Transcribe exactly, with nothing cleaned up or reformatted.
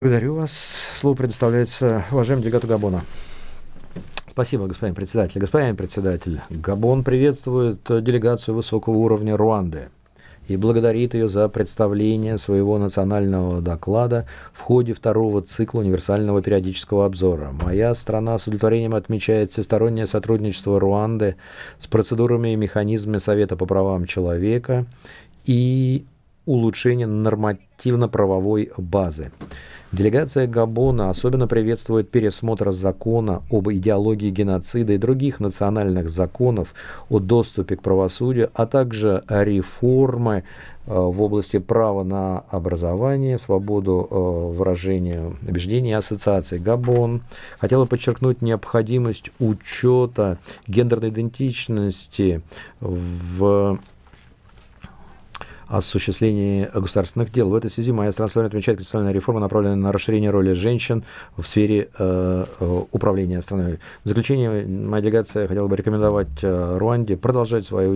Благодарю вас. Слово предоставляется уважаемому делегату Габона. Спасибо, господин председатель. Господин председатель, Габон приветствует делегацию высокого уровня Руанды и благодарит ее за представление своего национального доклада в ходе второго цикла универсального периодического обзора. Моя страна с удовлетворением отмечает всестороннее сотрудничество Руанды с процедурами и механизмами Совета по правам человека и улучшение нормативно-правовой базы. Делегация Габона особенно приветствует пересмотр закона об идеологии геноцида и других национальных законов о доступе к правосудию, а также реформы в области права на образование, свободу выражения убеждений и ассоциаций. Габон хотела подчеркнуть необходимость учета гендерной идентичности в осуществлении государственных дел. В этой связи моя страна отмечает конституционная реформа, направленная на расширение роли женщин в сфере э, управления страной. В заключение, моя делегация хотела бы рекомендовать Руанде продолжать свою